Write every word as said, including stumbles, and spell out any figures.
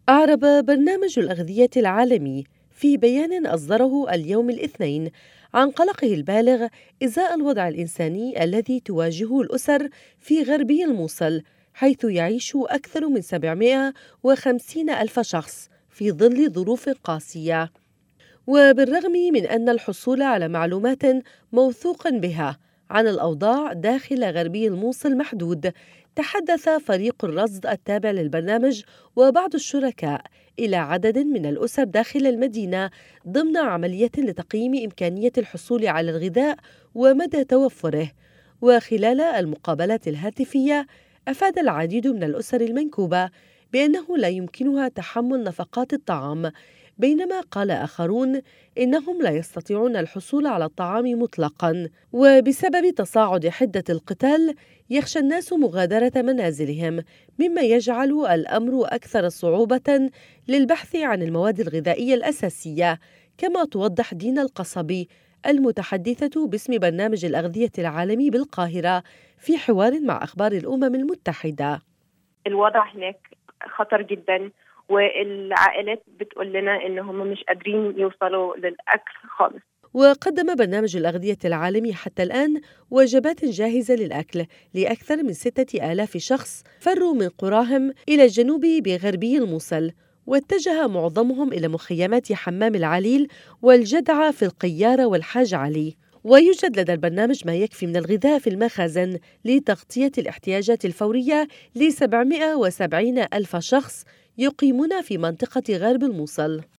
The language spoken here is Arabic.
أعرب برنامج الأغذية العالمي في بيان أصدره اليوم الاثنين عن قلقه البالغ إزاء الوضع الإنساني الذي تواجهه الأسر في غربي الموصل، حيث يعيش أكثر من سبعمائة وخمسين ألف شخص في ظل ظروف قاسية. وبالرغم من أن الحصول على معلومات موثوق بها عن الأوضاع داخل غربي الموصل محدود، تحدث فريق الرصد التابع للبرنامج وبعض الشركاء إلى عدد من الأسر داخل المدينة ضمن عملية لتقييم إمكانية الحصول على الغذاء ومدى توفره. وخلال المقابلات الهاتفية، أفاد العديد من الأسر المنكوبة بأنه لا يمكنها تحمل نفقات الطعام، بينما قال آخرون إنهم لا يستطيعون الحصول على الطعام مطلقاً، وبسبب تصاعد حدة القتال يخشى الناس مغادرة منازلهم، مما يجعل الأمر أكثر صعوبة للبحث عن المواد الغذائية الأساسية. كما توضح دينا القصبي المتحدثة باسم برنامج الأغذية العالمي بالقاهرة في حوار مع أخبار الأمم المتحدة: الوضع هناك خطر جدا، والعائلات بتقول لنا إن هم مش قادرين يوصلوا للأكل خالص. وقدم برنامج الأغذية العالمي حتى الآن وجبات جاهزة للأكل لأكثر من ستة آلاف شخص فروا من قراهم إلى الجنوب بغربي الموصل، واتجه معظمهم إلى مخيمات حمام العليل والجدعة في القيارة والحاج علي. ويوجد لدى البرنامج ما يكفي من الغذاء في المخازن لتغطية الاحتياجات الفورية ل سبعمائة وسبعين ألف شخص يقيمون في منطقة غرب الموصل.